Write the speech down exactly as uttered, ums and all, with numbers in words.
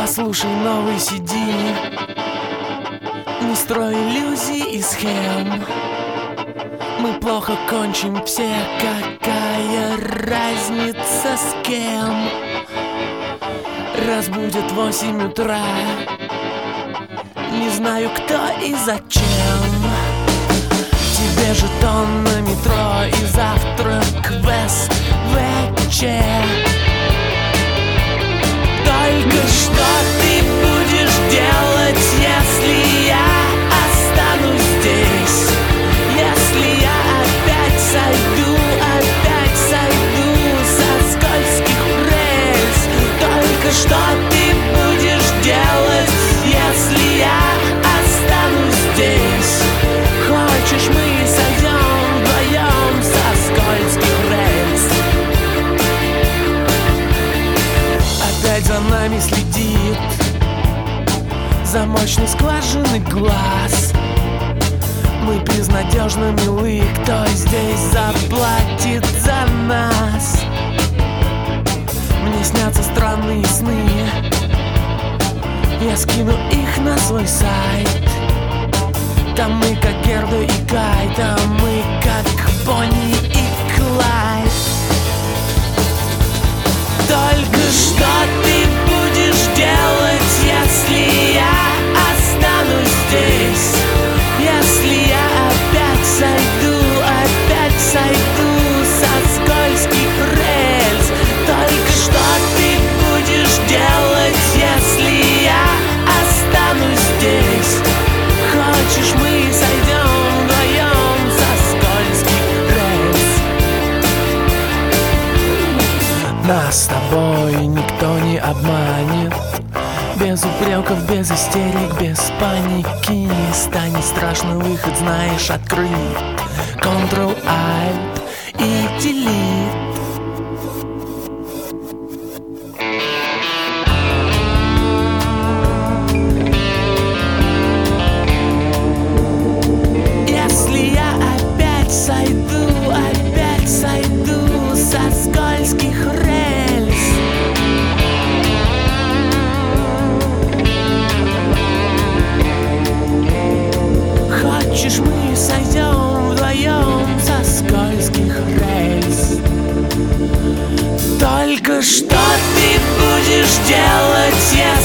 Послушай новый си ди, не строй иллюзий и схем. Мы плохо кончим все, какая разница с кем. Разбудит восемь утра, не знаю кто и зачем. Тебе жетон на метро и завтрак в эс вэ че. Только что ты будешь делать, если я останусь здесь? Если я опять сойду, опять сойду со скользких рельс? Только что ты будешь делать, если я останусь здесь? Хочешь, мы сойдем вдвоем со скользких рельс? Опять за нами следит замочной скважины глаз. Мы безнадежно милы, кто здесь заплатит за нас? Мне снятся странные сны, я скину их на свой сайт. Там мы как Герда и Кай, там мы как Бонни и Клайд. Только что ты будешь делать, если я останусь здесь? Если я опять сойду, опять сойду со скользких рельс? Только что ты будешь делать, если я останусь здесь? Хочешь, мы сойдем вдвоем со скользких рельс? Нас с тобой никто не обманет. Без упреков, без истерик, без паники. Станет страшный выход, знаешь, открыть контрол-альт и делит. Если я опять сойду, опять сойду со скользких рельс? Хочешь, мы сойдем вдвоем со скользких рельс? Только что ты будешь делать,